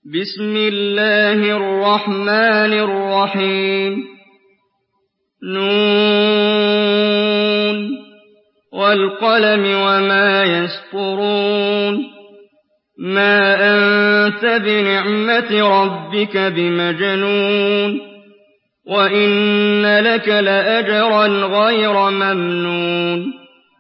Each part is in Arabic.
بسم الله الرحمن الرحيم نون والقلم وما يسطرون ما أنت بنعمة ربك بمجنون وإن لك لأجرا غير ممنون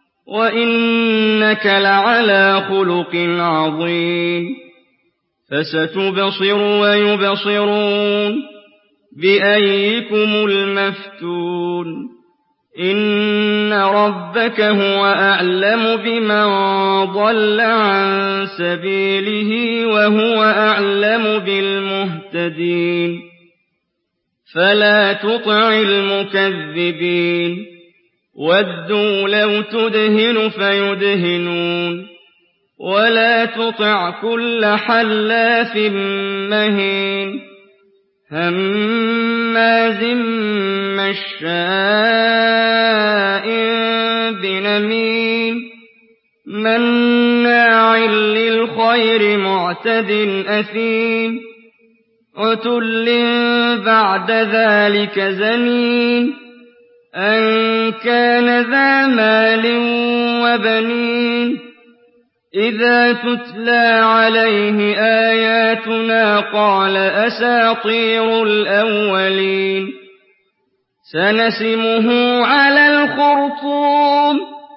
وإنك لعلى خلق عظيم فستبصر ويبصرون بأيكم المفتون إن ربك هو أعلم بمن ضل عن سبيله وهو أعلم بالمهتدين فلا تطع المكذبين ودوا لو تدهن فيدهنون ولا تطع كل حلاف مهين هماز مشاء بنميم مناع للخير معتد أثيم عتل بعد ذلك زنيم أن كان ذا مال وبنين إذا تتلى عليه آياتنا قال أساطير الأولين سنسمه على الخرطوم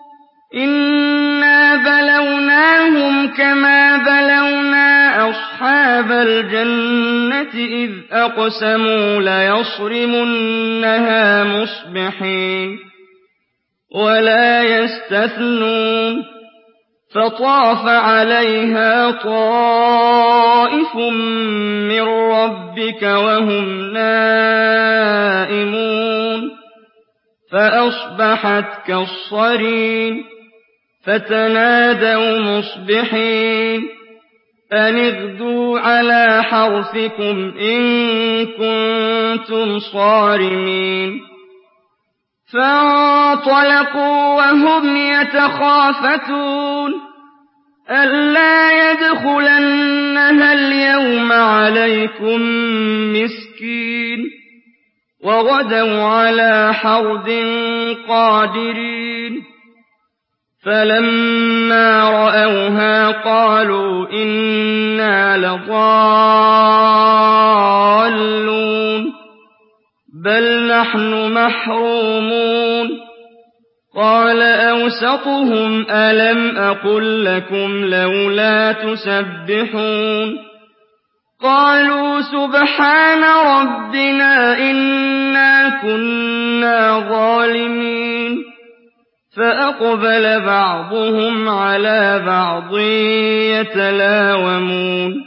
إنا بلوناهم كما بلونا أصحاب الجنة إذ أقسموا ليصرمنها مصبحين ولا يستثنون فطاف عليها طائف من ربك وهم نائمون فأصبحت كالصريم فتنادوا مصبحين أن اغدوا على حرثكم إن كنتم صارمين فانطلقوا وهم يتخافتون ألا يدخلنها اليوم عليكم مسكين وغدوا على حرد قادرين فلما رأوها قالوا إنا لضالون بل نحن محرومون قال أوسطهم ألم أقل لكم لولا تسبحون قالوا سبحان ربنا إنا كنا ظالمين فأقبل بعضهم على بعض يتلاومون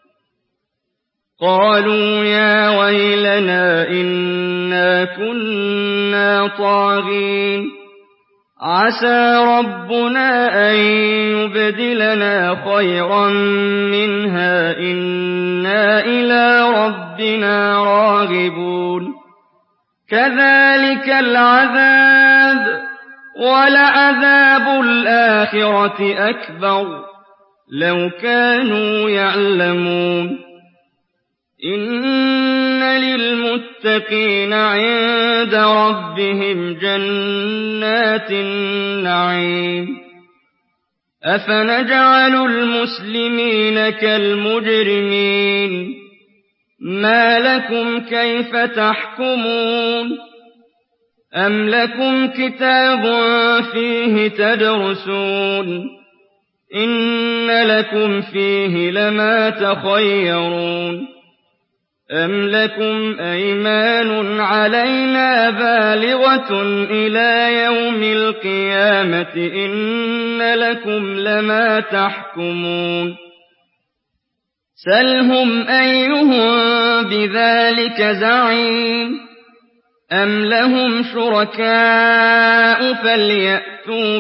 قالوا يا ويلنا إنا كنا طاغين عسى ربنا أن يبدلنا خيرا منها إنا إلى ربنا راغبون كذلك العذاب ولعذاب الآخرة أكبر لو كانوا يعلمون إن للمتقين عند ربهم جنات النعيم أفنجعل المسلمين كالمجرمين ما لكم كيف تحكمون أم لكم كتاب فيه تدرسون إن لكم فيه لما تخيرون أم لكم أيمان علينا بالغة إلى يوم القيامة إن لكم لما تحكمون سلهم أيهم بذلك زعيم أم لهم شركاء فليأتوا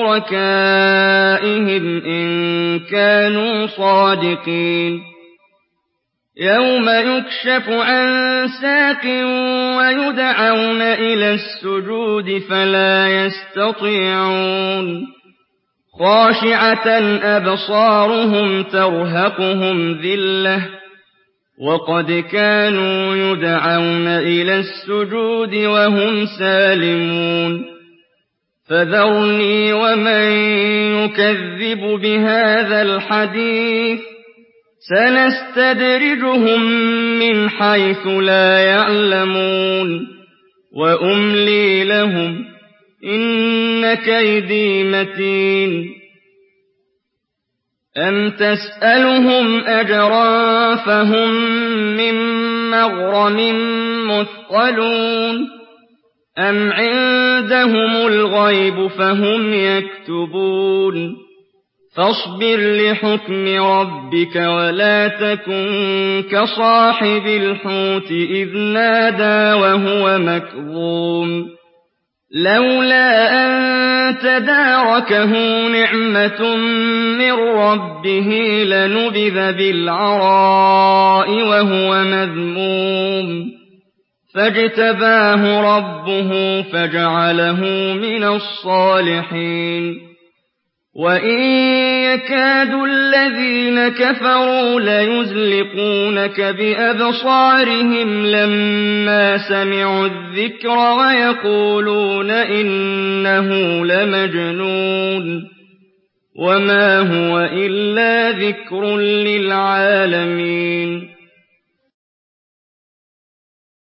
بشركائهم إن كانوا صادقين يوم يكشف عن ساق ويدعون إلى السجود فلا يستطيعون خاشعة أبصارهم ترهقهم ذلة وقد كانوا يدعون إلى السجود وهم سالمون فذرني ومن يكذب بهذا الحديث سنستدرجهم من حيث لا يعلمون وأملي لهم إن كيدي متين أم تسألهم أجرا فهم من مغرم مثقلون أم عندهم الغيب فهم يكتبون فاصبر لحكم ربك ولا تكن كصاحب الحوت إذ نادى وهو مكظوم لولا أن تداركه نعمة من ربه لنبذ بالعراء وهو مذموم فاجتباه ربه فجعله من الصالحين وإن يكاد الذين كفروا ليزلقونك بأبصارهم لما سمعوا الذكر ويقولون إنه لمجنون وما هو إلا ذكر للعالمين